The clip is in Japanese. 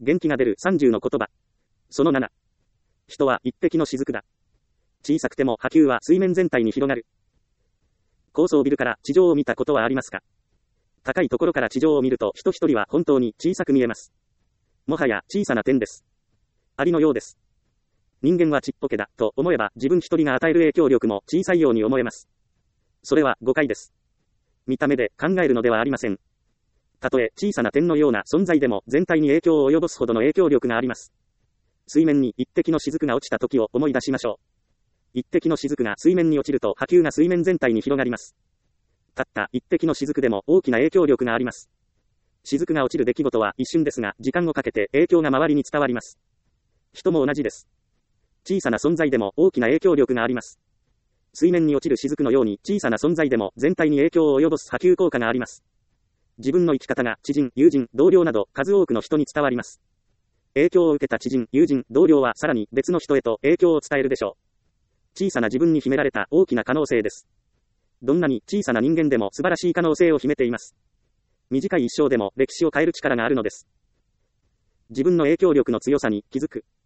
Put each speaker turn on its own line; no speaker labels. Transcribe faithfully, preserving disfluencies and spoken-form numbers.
元気が出るさんじゅうの言葉。そのなな。人は一滴の雫だ。小さくても波及は水面全体に広がる。高層ビルから地上を見たことはありますか？高いところから地上を見ると人一人は本当に小さく見えます。もはや小さな点です。アリのようです。人間はちっぽけだと思えば自分一人が与える影響力も小さいように思えます。それは誤解です。見た目で考えるのではありません。たとえ小さな点のような存在でも全体に影響を及ぼすほどの影響力があります。水面に一滴の雫が落ちた時を思い出しましょう。一滴の雫が水面に落ちると波及が水面全体に広がります。たった一滴の雫でも大きな影響力があります。雫が落ちる出来事は一瞬ですが、時間をかけて影響が周りに伝わります。人も同じです。小さな存在でも大きな影響力があります。水面に落ちる雫のように小さな存在でも全体に影響を及ぼす波及効果があります。自分の生き方が知人、友人、同僚など数多くの人に伝わります。影響を受けた知人、友人、同僚はさらに別の人へと影響を伝えるでしょう。小さな自分に秘められた大きな可能性です。どんなに小さな人間でも素晴らしい可能性を秘めています。短い一生でも歴史を変える力があるのです。自分の影響力の強さに気づく。